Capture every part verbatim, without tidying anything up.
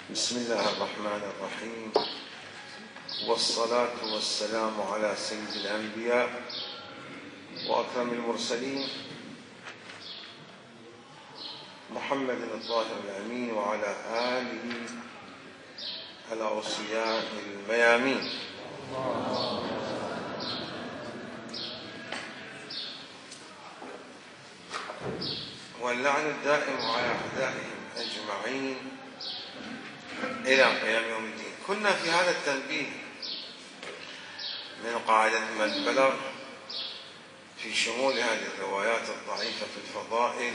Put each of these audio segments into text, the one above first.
بسم الله الرحمن الرحيم، والصلاة والسلام على سيد الأنبياء وأكرم المرسلين محمد الطاهر الأمين وعلى آله الأوصياء الميامين. واللعن الدائم على أعدائهم أجمعين إلى قيام يوم الدين. كنا في هذا التنبيه من قاعدة ما البلغ في شمول هذه الروايات الضعيفة في الفضائل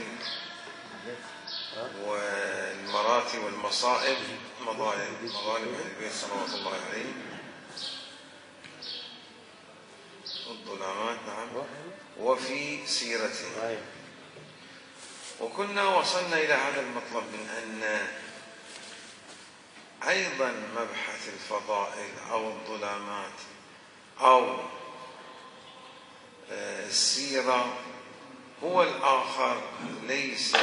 والمراتب والمصائب مظالم مظالم أهل البيت صلوات الله عليهم الظلامات، نعم، وفي سيرتهم. وكنا وصلنا إلى هذا المطلب من أن أيضا مبحث الفضائل أو الظلامات أو السيرة هو الآخر ليس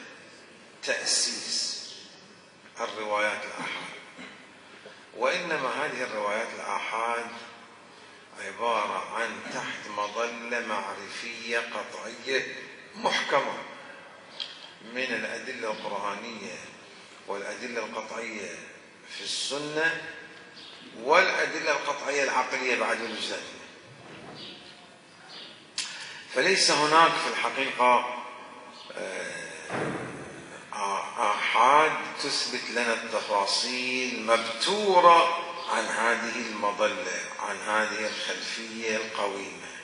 تأسيس الروايات الآحاد، وإنما هذه الروايات الآحاد عبارة عن تحت مظلة معرفية قطعية محكمة من الأدلة القرآنية والأدلة القطعية في السنة والأدلة القطعية العقلية بعد الوجدانية. فليس هناك في الحقيقة آحاد تثبت لنا التفاصيل مبتورة عن هذه المظلة، عن هذه الخلفية القويمة.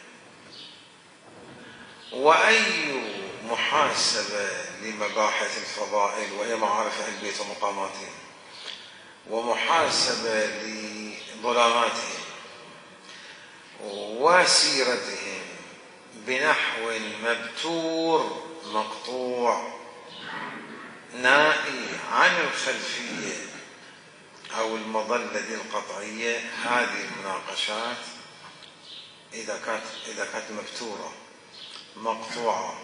وأي محاسبة لمباحث الفضائل وهي معارف أهل البيت ومقاماتهم، ومحاسبة لظلاماتهم وسيرتهم بنحو مبتور مقطوع نائي عن الخلفية أو المظلة القطعية، هذه المناقشات إذا كانت إذا كانت مبتورة مقطوعة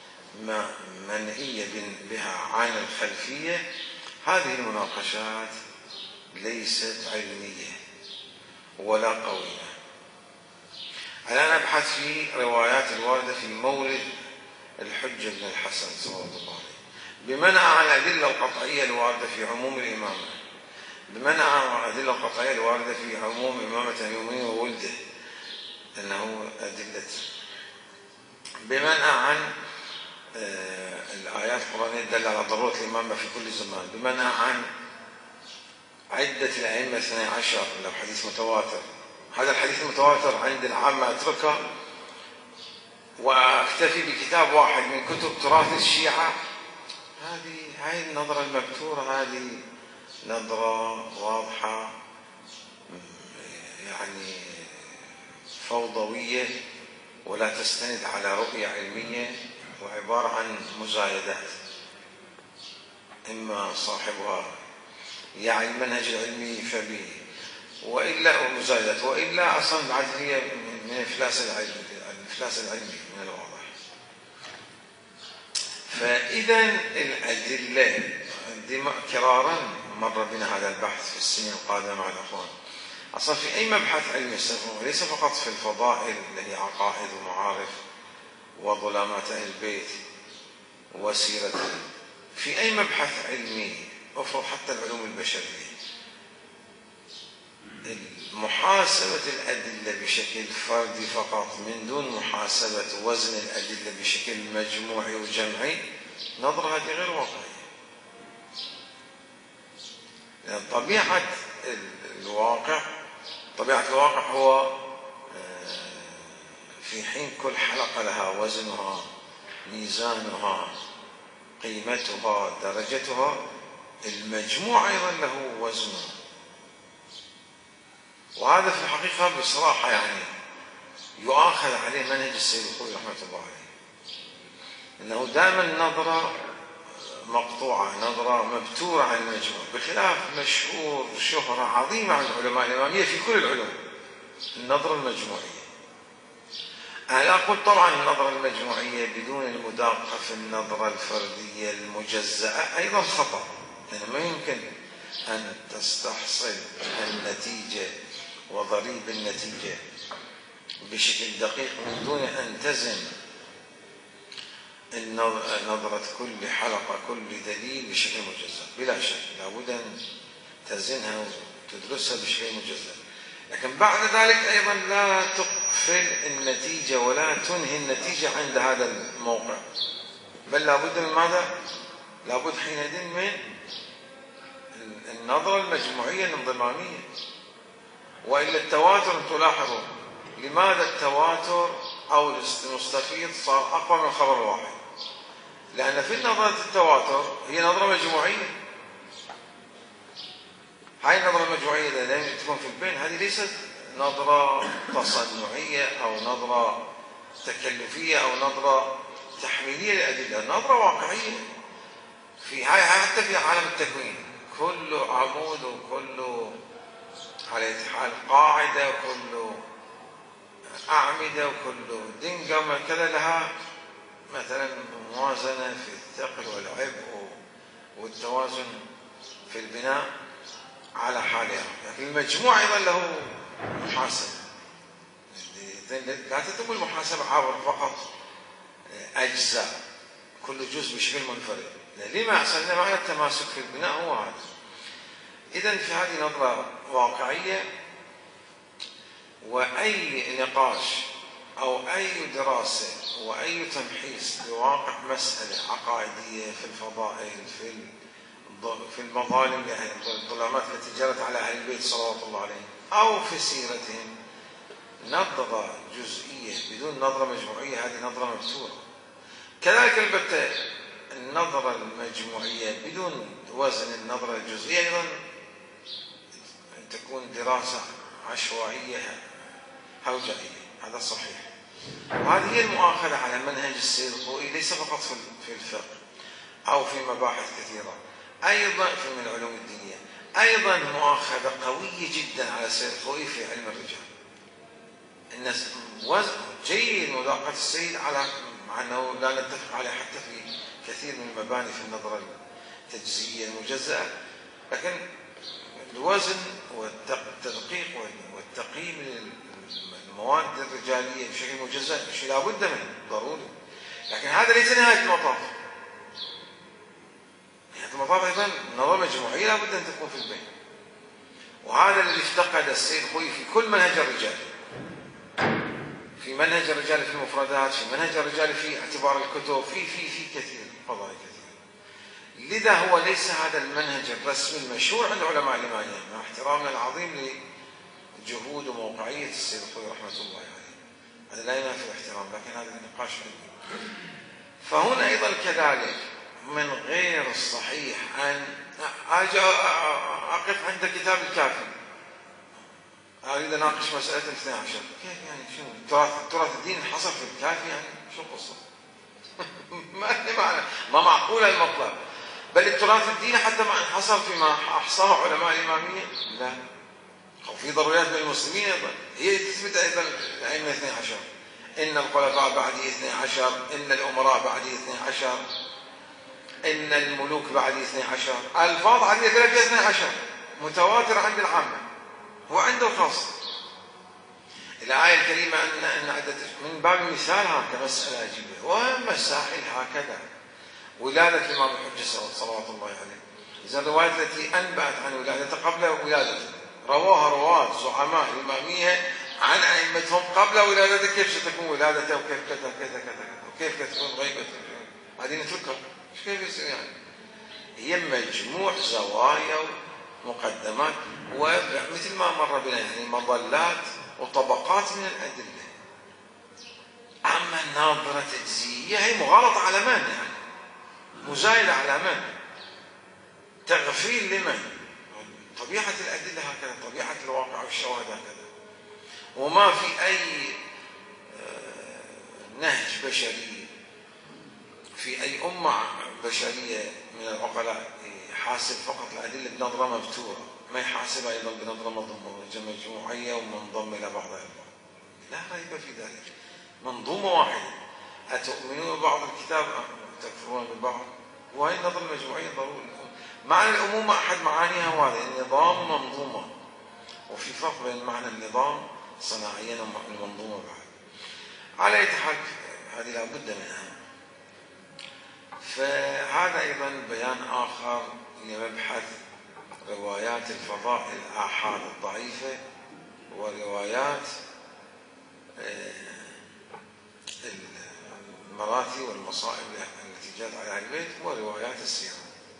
منهية بها عن الخلفية، هذه المناقشات ليست علمية ولا قوية. الآن أبحث في روايات الواردة في مولد الحجة بن الحسن صلى الله عليه، بمنع عن الأدلة القطعية الواردة في عموم الإمامة، بمنع عن الأدلة القطعية الواردة في عموم إمامة أميمه وولده أنه أدلة، بمنع عن آه الآيات القرآنية تدل على ضرورة الإمامة في كل زمان، بمنع عن عدة الأئمة اثني عشر لو حديث متواتر. هذا الحديث المتواتر عند العامة أتركه وأكتفي بكتاب واحد من كتب تراث الشيعة. هذه هاي النظرة المبتورة، هذه نظرة واضحة يعني فوضوية ولا تستند على رؤية علمية، وعبارة عن مزايدات، إما صاحبها يعني المنهج العلمي فبه، وإلا مزايدات، وإلا أصلا بعد هي من إفلاس العلم الإفلاس العلمي من الواضح. فإذا الأدلة كرارا مر بنا هذا البحث في السنين القادمة مع الأخوان، أصلا في أي مبحث علمي ليس فقط في الفضائل اللي هي عقائد ومعارف وظلامات أهل البيت وسيرتهم، في أي مبحث علمي أفرض حتى العلوم البشرية، محاسبة الأدلة بشكل فردي فقط من دون محاسبة وزن الأدلة بشكل مجموعي وجمعي، نظرة هذه غير واقعية. لأن طبيعة الواقع طبيعة الواقع هو في حين كل حلقة لها وزنها، ميزانها، قيمتها، درجتها، المجموع أيضا له وزنه. وهذا في الحقيقة بصراحة يعني يؤاخذ عليه منهج السيد الخوئي رحمة الله عليه، إنه دائما نظرة مقطوعة، نظرة مبتورة عن المجموع، بخلاف مشهور شهرة عظيمة عند علماء الإمامية في كل العلوم النظرة المجموعية. أنا أقول طبعا النظرة المجموعية بدون المداقة في النظرة الفردية المجزأة أيضا خطأ، لأنه ما يمكن أن تستحصل النتيجة وضريب النتيجة بشكل دقيق من دون أن تزن نظرة كل حلقة كل دليل بشكل مجزأ. بلا شك لابد أن تزنها وتدرسها بشكل مجزأ، لكن بعد ذلك أيضا لا تقفل النتيجة ولا تنهي النتيجة عند هذا الموقع، بل لابد من ماذا؟ لابد حينئذ من النظرة المجموعية الانضمامية. وإلا التواتر تلاحظوا لماذا التواتر أو المستفيض صار أقوى من خبر واحد؟ لأن في نظرة التواتر هي نظرة مجموعية. هاي النظرة المجموعية اللي تكون في البين هذه ليست نظرة تصنعية أو نظرة تكلفية أو نظرة تحميلية للأدلة، نظرة واقعية. في هاي حتى في عالم التكوين كله عمود وكله على حال قاعدة وكله أعمدة وكله دنقة كذا لها مثلا موازنة في الثقل والعبء والتوازن في البناء على حالها، لكن المجموع أيضا له محاسبة. لا تتم المحاسبة عبر فقط أجزاء كل جزء بشكل منفرد. لما أحسن معنى التماسك في البناء هو هذا. إذن في هذه نظرة واقعية، وأي نقاش أو أي دراسة وأي تمحيص لواقع مسألة عقائدية في الفضائل في في المظالم الظلامات التي جرت على أهل البيت صلوات الله عليهم أو في سيرتهم، نظرة جزئية بدون نظرة مجموعية هذه نظرة مبتورة. كذلك البتة النظرة المجموعية بدون وزن النظرة الجزئية أيضا تكون دراسة عشوائية هوجائية. هذا صحيح. وهذه هي المؤاخذة على منهج السيد الخوئي ليس فقط في الفقه أو في مباحث كثيرة، أيضا في من العلوم الدينية، أيضا مؤاخذة قوية جدا على السيد الخوئي في علم الرجال. الناس جيد مذاقة السيد على مع أنه لا نتفق عليه حتى في كثير من المباني في النظرة التجزئية المجزأة، لكن الوزن والتدقيق والتقييم للمواد الرجالية بشكل مجزأ شيء لا بد منه ضروري، لكن هذا ليس نهاية المطاف. نهاية المطاف أيضا نظرة مجموعية لا بد أن تكون في البين، وهذا الذي افتقد السيد خوئي في كل منهج الرجال، في منهج الرجال في المفردات، في منهج الرجال في اعتبار الكتب، في في في كثير قضايا كثير. لذا هو ليس هذا المنهج الرسمي المشهور عند علماء الإمامية، مع احترامنا العظيم لجهود وموقعية السيد الخوئي رحمة الله عليه، هذا لا ينافي الاحترام، لكن هذا النقاش علمي. فهنا أيضا كذلك من غير الصحيح أن أجي أقف عند كتاب الكافي أريد أناقش مسألة الاثنى عشر، كيف يعني شنو؟ التراث التراث الدين انحصر في الكافي يعني شو القصة؟ ما معنى ما معقول المطلب، بل التراث الديني حتى ما انحصر فيما أحصاه علماء الإمامية، لا، وفي ضروريات من المسلمين أيضا هي تثبت أيضا الأئمة اثني عشر، إن الخلفاء بعدي اثني عشر، إن الأمراء بعدي اثني عشر، إن الملوك بعدي اثني عشر، ألفاظ عديدة ثلاثة اثني عشر متواتر عند العامة وعند الخاص. الآية الكريمة أن أن عدة من باب المثال هكذا مسألة أجيبة ومسائل هكذا. ولادة الإمام الحجة صلوات الله عليه، إذا الروايات التي أنبأت عن ولادته قبل ولادته رواها رواة زعماء الإمامية عن أئمتهم قبل ولادته، كيف ستكون ولادته وكيف كذا كذا كذا وكيف تكون غيبته، هذه نتركها كيف يصير يعني. هي مجموع زوايا ومقدمات ومثل ما مر بنا يعني مظلات وطبقات من الأدلة. أما الناظرة تجزئية هي مغالطة على من يعني، مزايدة على من، تغفيل لمن. طبيعة الأدلة هكذا، طبيعة الواقع والشواهد هكذا، وما في أي نهج بشري في أي أمة بشرية من العقلاء يحاسب فقط الأدلة بنظرة مبتورة، ما يحاسب أيضا بنظرة مجموعية ومنضمة إلى بعضها البعض. لا ريب في ذلك، منظومة واحدة. أتؤمنون ببعض الكتاب تكفرون بالبعض، وهي النظرة المجموعية ضروري. معنى الأمومة أحد معانيها هذا النظام ومنظومة، وفي فرق بين معنى النظام صناعيا والمنظومة بعد. على أي حال هذه لابد منها. فهذا أيضا بيان آخر لمبحث روايات الفضائل الآحاد الضعيفة وروايات المراثي والمصائب التي جاءت على أهل البيت وروايات السيرة.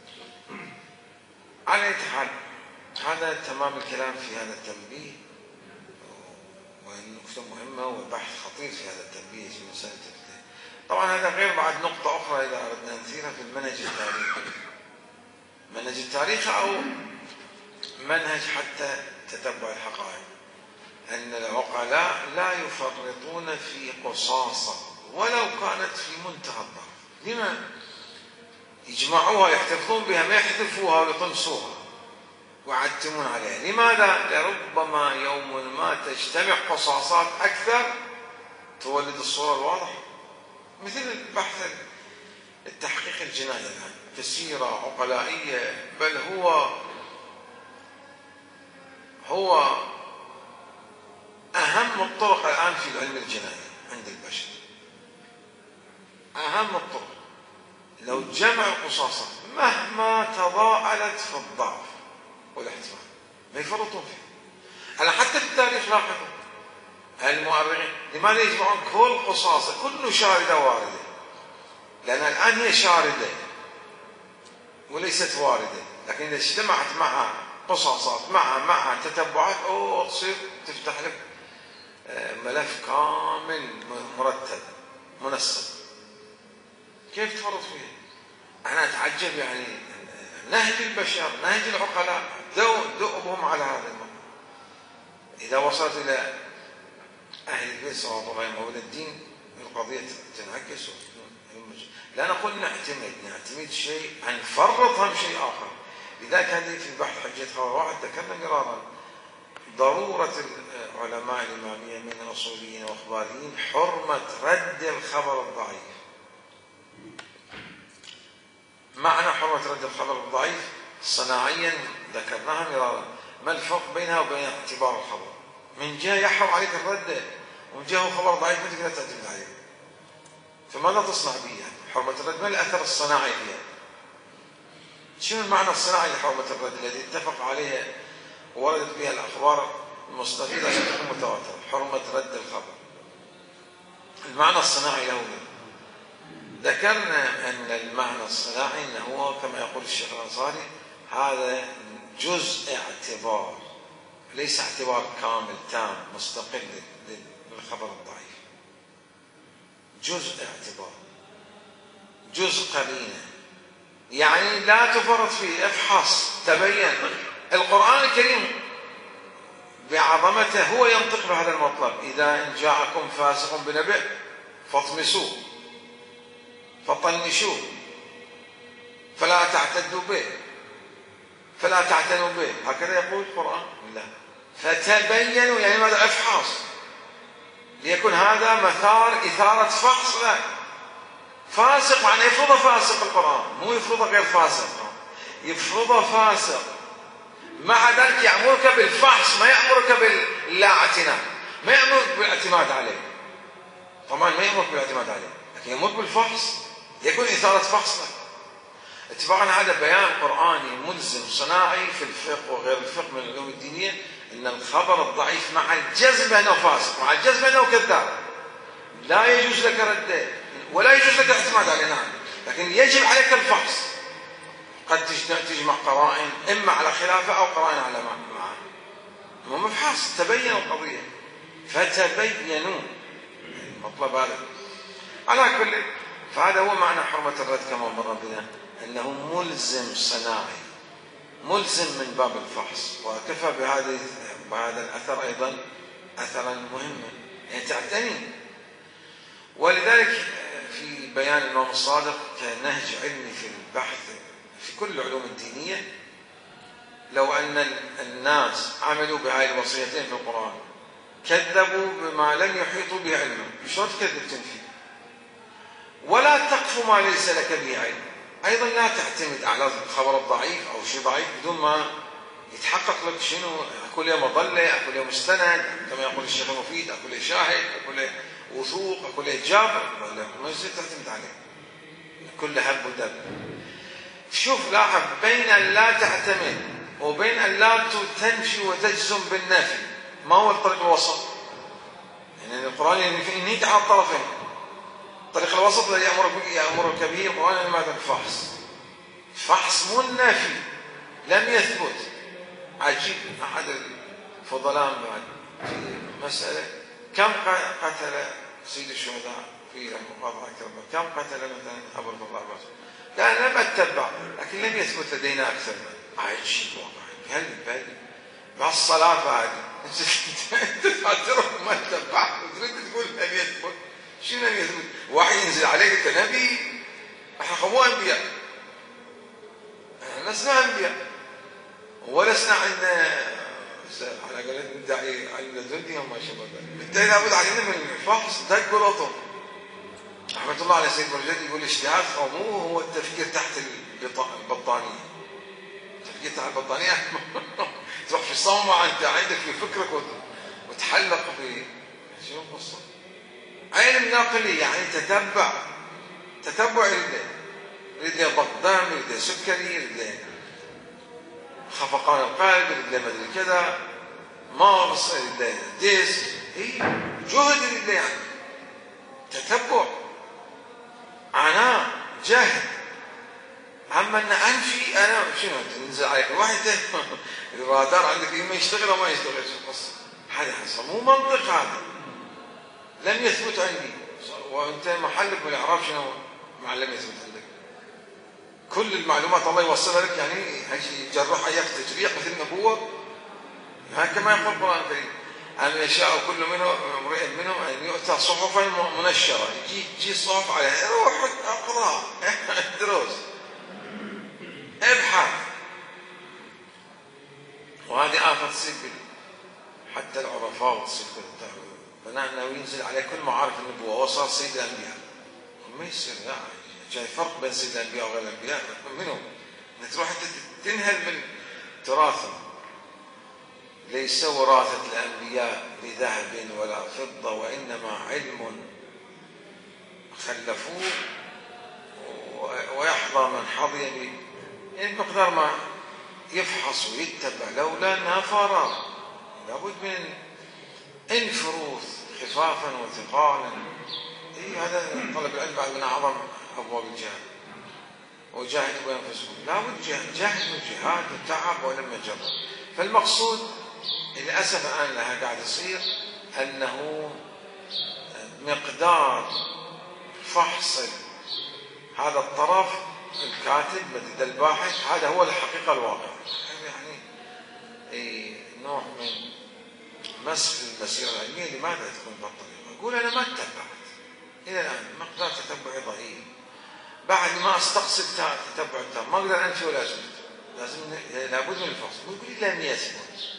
على أي حال هذا تمام الكلام في هذا التنبيه، والنقطة مهمة وبحث خطير في هذا التنبيه في مسألة التنبيه. طبعا هذا غير بعد نقطة أخرى إذا أردنا نثيرها في المنهج التاريخي. منهج التاريخ أو منهج حتى تتبع الحقائق، أن العقلاء لا يفرطون في قصاصة ولو كانت في منتهى الضعف. لما؟ يجمعوها يحتفظون بها، ما يحذفوها ويطمسوها ويعتمون عليها. لماذا؟ لربما يوم ما تجتمع قصاصات أكثر تولد الصورة الواضحة، مثل البحث التحقيق الجنائي الآن في سيرة عقلائية، بل هو هو أهم الطرق الآن في العلم الجنائي عند البشر. أهم الطرق لو جمع القصاصات مهما تضاءلت في الضعف والاحتمال ما يفرطون فيه. أنا حتى في التاريخ لاحظوا المؤرخين لماذا يجمعون كل قصاصة كل شاردة واردة؟ لأن الآن هي شاردة وليست واردة، لكن إذا اجتمعت معها قصاصات معها معها تتبعات أو تصير تفتح لك ملف كامل مرتب منسق. كيف تفرط فيه؟ أنا أتعجب يعني نهج البشر نهج العقلاء دؤبهم على هذا الموضوع. إذا وصلت إلى أهل البيت صلوات الله عليهم وولد الدين القضية تنعكس. لا نقول نعتمد نعتمد شيء نفرط هم شيء آخر. لذلك هذه في بحث حجة خبر واحد ذكرنا مرارا ضرورة العلماء الإمامية من الأصوليين والأخباريين حرمة رد الخبر الضعيف. معنى حرمة رد الخبر الضعيف صناعيا ذكرناها مرارا. ما الفرق بينها وبين اعتبار الخبر؟ من جهة يحرم عليك الرد، ومن جهة هو خبر ضعيف ما تقدر تعتمد عليه. فماذا تصنع به يعني؟ حرمة الرد ما الأثر الصناعي فيها؟ شنو المعنى الصناعي لحرمة الرد الذي اتفق عليها ووردت بها الأخبار المستفيدة عشان تكون متواترة؟ حرمة رد الخبر. المعنى الصناعي له ذكرنا أن المعنى الصناعي أنه هو كما يقول الشيخ الأنصاري هذا جزء اعتبار، ليس اعتبار كامل تام مستقل للخبر الضعيف. جزء اعتبار، جزء قرينة، يعني لا تفرط فيه. افحص تبين. القرآن الكريم بعظمته هو ينطق بهذا المطلب: إذا إن جاءكم فاسق بنبأ فاطمسوه فطنشوه فلا تعتدوا به فلا تعتنوا به. هكذا يقول القرآن. لا، فتبينوا يعني ماذا؟ افحص، ليكون هذا مثار إثارة فحص. لا، فاسق معنى يفرض فاسق القرآن، مو يفرض غير فاسق، يفرض فاسق. مع ذلك يأمرك بالفحص، ما يأمرك باللا اعتناء، ما يأمرك بالاعتماد عليه. طبعا ما يأمرك بالاعتماد عليه، لكن يأمرك بالفحص، يكون إثارة فحص لك. اتباعا هذا بيان قرآني ملزم صناعي في الفقه وغير الفقه من العلوم الدينية، أن الخبر الضعيف مع الجزم بأنه فاسق، مع الجزم بأنه كذاب، لا يجوز لك رده ولا يجوز لك الاعتماد عليه. نعم، لكن يجب عليك الفحص. قد تجمع قرائن إما على خلافه أو قرائن على معه. المهم افحص، تبين القضية، فتبينوا المطلب هذا. على كل، فهذا هو معنى حرمة الرد كما مر بنا، أنه ملزم صناعي، ملزم من باب الفحص. وكفى بهذا بهذا الأثر أيضا أثرا مهما يعني تعتني. ولذلك في بيان الإمام الصادق كنهج علمي في البحث في كل العلوم الدينية، لو أن الناس عملوا بهذه الوصيتين في القرآن كذبوا بما لم يحيطوا به علما، شلون تكذب تنفي؟ ولا تقف ما ليس لك به علم. أيضا لا تعتمد على الخبر الضعيف أو شيء ضعيف بدون ما يتحقق لك شنو، أكو له مظلة، أكو له مستند، كما يقول الشيخ المفيد، أكو له شاهد، أكو له وثوق، أكو له جابر، ما يصير تعتمد عليه كل هب ودب. شوف لاحظ بين أن لا تعتمد وبين أن لا تنفي وتجزم بالنفي، ما هو الطريق الوسط؟ يعني القرآن ينهيك على الطرفين. الطريق الوسط الذي يأمرك به القرآن ماذا؟ الفحص. فحص مو النفي، لم يثبت. عجيب، أحد الفضلاء بعد في مسألة كم قتل سيد الشهداء في المقاطعة كربلاء، كم قتل مثلا أبو الفضل العباس؟ لا لم أتبع، لكن لم يثبت لدينا أكثر من عجيب واقعا. هل بالبال مع الصلاة بعد أنت تعترف ما تتبع وتريد تقول لم يثبت؟ شنو لم يثبت؟ وحي ينزل عليك كنبي، احنا مو أنبياء، احنا لسنا أنبياء ولسنا عندنا على قولة ندعي علم لدنيا وما شابه ذلك. بالتالي لابد علينا من الفحص دق ولطم. رحمة الله على سيد مرجدي يقول اجتهاد عموه هو التفكير تحت البطانية. التفكير تحت البطانية تروح في صومعة أنت عندك في فكرك وتحلق في شنو القصة؟ علم ناقلي يعني تتبع، تتبع يريد يريد له ضغط دم، يريد له سكري، يريد له خفقان القلب، يريد له مدري كذا، مارس، يريد له ديسك، اي جهد يريد له يعني تتبع، عناء، جهد. اما ان انفي انا شنو تنزل عليك الواحد الرادار عندك اما يشتغل او ما يشتغل، شو القصه؟ هذا حصل مو منطق، هذا لم يثبت عندي، وانت محلك ما يعرف شنو مع لم يثبت عندك. كل المعلومات الله يوصلها لك، يعني يجرح اياك تجريح مثل النبوه، هكما يقول القران الكريم: أن يشاء كل منهم امرئ منهم أن يؤتى صحفا منشرة، يجي تجي الصحف عليها، روح اقرأ ادرس ابحث. وهذه آفة تصير حتى العرفاء وتصير فنحن ينزل عليه كل معارف النبوة وصار سيد الأنبياء. ما يصير، لا جاي فرق بين سيد الأنبياء وغير الأنبياء منهم. تروح تنهل من تراثهم. ليس وراثة الأنبياء بذهب ولا فضة، وإنما علم خلفوه ويحظى من حظي به، يعني بمقدار ما يفحص ويتبع. لولا أنها فراغ، لابد من انفروث خفافا وثقالا. إيه هذا طلب العلم بعد من أعظم أبواب الجهاد. وجاهدوا بأنفسكم، لابد جهد وجهاد وتعب ولما جرب. فالمقصود للأسف الآن لها قاعد يصير أنه مقدار فحص هذا الطرف الكاتب مدد الباحث، هذا هو الحقيقة الواقع. يعني إيه نوع من مسخ المسيرة العلمية. لماذا تكون بهالطريقة؟ أقول أنا ما اتبعت إلى الآن، مقدار تتبعي ضئيل. بعد ما استقصد تتبع التام ما أقدر أنفي ولا أثبت، لازم لابد من الفحص. يقول لي لم يثبت،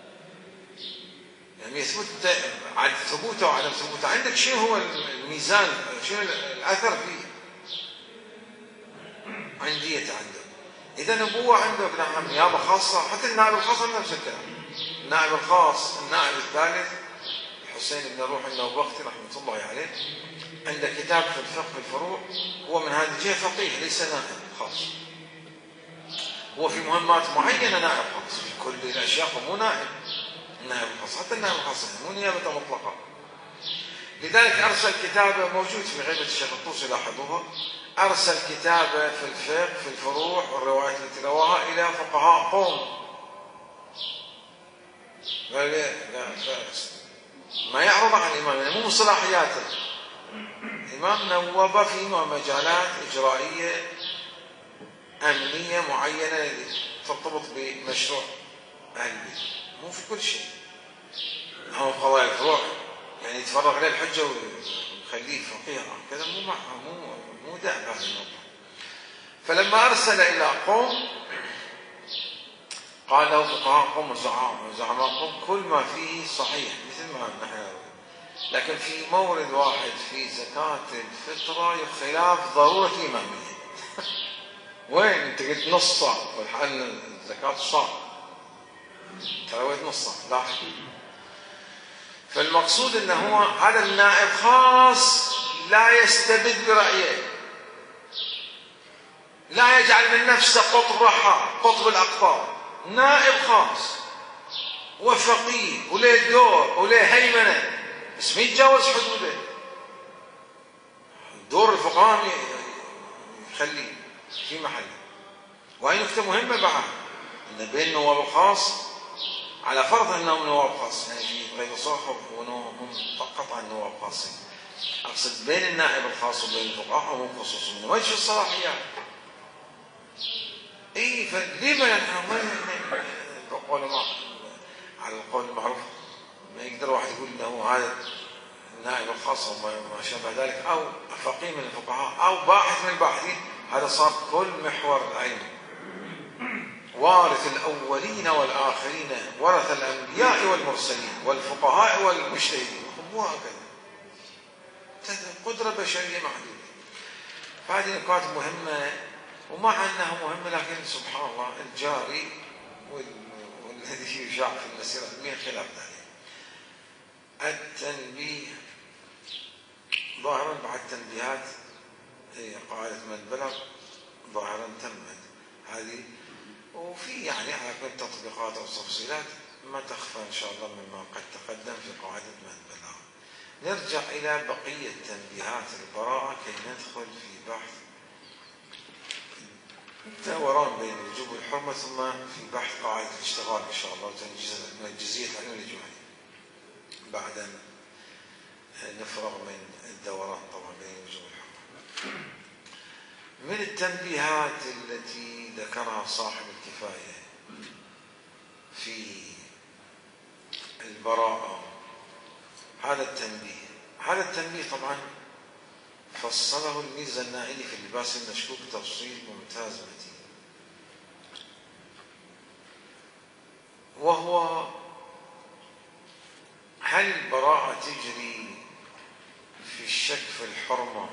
لم يثبت عن ثبوته وعدم ثبوته. عندك شنو هو الميزان، شنو الأثر فيه؟ عندية عندك. إذا نبوة عندك، نعم نيابة خاصة، حتى النائب الخاص نفس الكلام. النائب الخاص النائب الثالث حسين بن روح النوبختي رحمة الله عليه عنده كتاب في الفقه في الفروع، هو من هذه الجهة فقيه ليس نائب خاص، هو في مهمات معينة نائب خاص، في كل الأشياء مو نائب النائب الخاص، حتى النائب الخاص مو نيابة مطلقة. لذلك أرسل كتابه موجود في غيبة الشيخ الطوسي لاحظوها، أرسل كتابه في الفقه في الفروع والروايات التي رواها إلى فقهاء قوم. لا لا ما يعرض عن الإمام، يعني مو صلاحياته. الإمام نوب في مجالات إجرائية أمنية معينة ترتبط بمشروع أهل البيت، مو في كل شيء. أو قضايا الفروع يعني يتفرغ عليه الحجة ويخليه فقيه كذا، مو مو مو داعي بهذا الموضوع. فلما أرسل إلى قوم قال له فقهاء قوم وزعماء قوم كل ما فيه صحيح مثل ما نحن، لكن في مورد واحد في زكاة الفطرة خلاف ضرورة إمامية. وين أنت قلت نص صاع والحال الزكاة صاع، ترى وين نص صاع لاحظ. فالمقصود أنه هو هذا النائب خاص لا يستبد برأيه، لا يجعل من نفسه قطب رحى قطب الأقطاب، نائب خاص وفقيه وله دور وله هيمنة، بس ما يتجاوز حدوده. دور الفقهاء يخليه في محله. وهي نكتة مهمة بعد، أن بين النواب الخاص على فرض أنهم نواب خاص، يعني في غير صاحب هم فقط عن نواب خاصين، أقصد بين النائب الخاص وبين الفقهاء هم خصوص من وجه الصلاحيات. إيه فلما نحن ما نقول ما على القول المعروف ما يقدر واحد يقول أنه هذا النائب الخاص وما شابه ذلك، أو فقيه من الفقهاء أو باحث من الباحثين. هذا صار كل محور العلم. وارث الأولين والآخرين ورث الأنبياء والمرسلين والفقهاء والمجتهدين، هو هكذا قدرة بشرية محدودة. فهذه نقاط مهمة، ومع أنها مهمة لكن سبحان الله الجاري والذي يشاع في المسيرة العلمية خلاف ذلك. التنبيه ظاهرا بعد تنبيهات قاعدة من بلغ ظاهرا تمت هذه، وفي يعني على كل تطبيقات أو تفصيلات ما تخفى إن شاء الله مما قد تقدم في قاعدة من بلغ. نرجع إلى بقية تنبيهات البراءة كي ندخل في بحث دوران بين الوجوب والحرمة، ثم في بحث قاعدة الاشتغال إن شاء الله من جزئية العلم الإجمالي بعد أن نفرغ من الدوران طبعا بين الوجوب والحرمة. من التنبيهات التي ذكرها صاحب الكفاية في البراءة هذا التنبيه هذا التنبيه طبعا فصله الميرزا النائلي في اللباس المشكوك تفصيل ممتاز متين، وهو هل البراءة تجري في الشك في الحرمة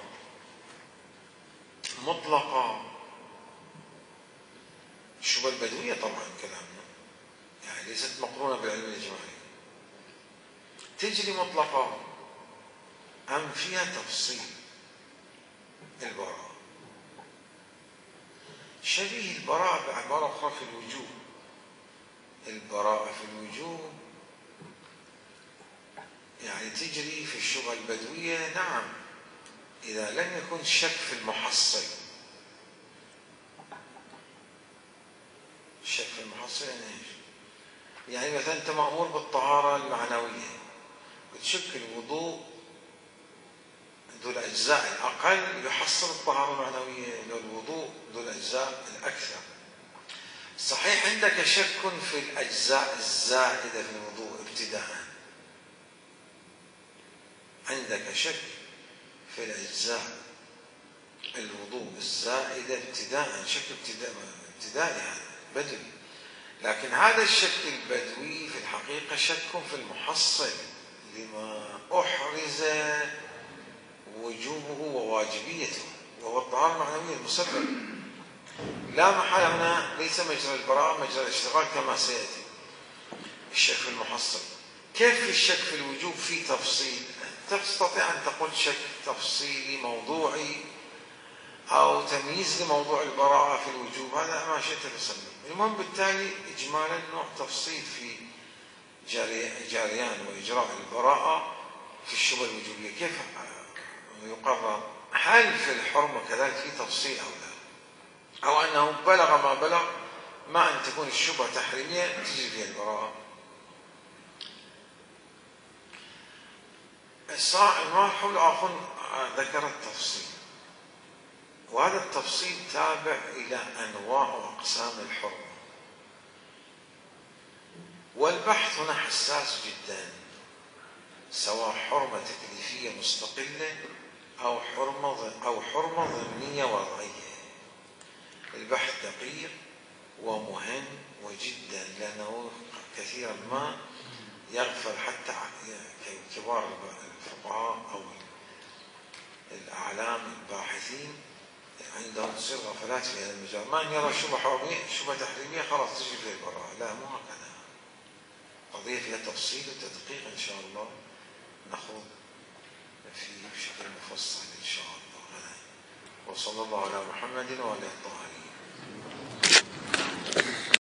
مطلقة؟ الشبهة البدوية طبعا كلامنا يعني ليست مقرونة بالعلم الإجمالي، تجري مطلقة أم فيها تفصيل؟ البراءة شبيه البراءة بعبارة أخرى في الوجوب. البراءة في الوجوب يعني تجري في الشبهة البدوية نعم إذا لم يكن شك في المحصل. الشك في المحصل يعني ايش؟ يعني مثلا أنت مأمور بالطهارة المعنوية، بتشك الوضوء ذو الأجزاء الأقل يحصل الطهارة المعنوية، لو الوضوء ذو الأجزاء الأكثر. صحيح عندك شك في الأجزاء الزائدة في الوضوء ابتداء، عندك شك في الأجزاء الوضوء الزائدة ابتداء، شك ابتداء ابتدائي هذا بدوي، لكن هذا الشك البدوي في الحقيقة شك في المحصل لما أحرز وجوبه وواجبيته، وهو الطهارة المعنوية المسبب. لا محالة هنا ليس مجرى البراءة مجرى الاشتغال كما سيأتي. الشك في المحصل كيف في الشك في الوجوب في تفصيل؟ تستطيع أن تقول شك تفصيلي موضوعي أو تمييز لموضوع البراءة في الوجوب، هذا ما شئت تسميه. المهم بالتالي إجمالا نوع تفصيل في جريان وإجراء البراءة في الشبهة الوجوبية. كيف يقرر؟ هل في الحرمة كذلك في تفصيل أو لا؟ أو أنه بلغ ما بلغ ما أن تكون الشبهة تحريمية تجري فيها البراءة؟ الإمام الآخر ذكر التفصيل، وهذا التفصيل تابع إلى أنواع وأقسام الحرمة، والبحث هنا حساس جدا، سواء حرمة تكليفية مستقلة أو حرمة أو حرمة ضمنية وضعية. البحث دقيق ومهم وجدا، لأنه كثيرا ما يغفل حتى كبار الفقهاء أو الأعلام الباحثين عندهم تصير غفلات في هذا المجال، ما أن يرى شبهة حرمية شبهة تحريمية خلاص تجي في البراءة، لا مو هكذا. قضية فيها تفصيل وتدقيق إن شاء الله نخوض فيه بشكل مفصل إن شاء الله. وصلى الله على محمد وعلى الطاهرين.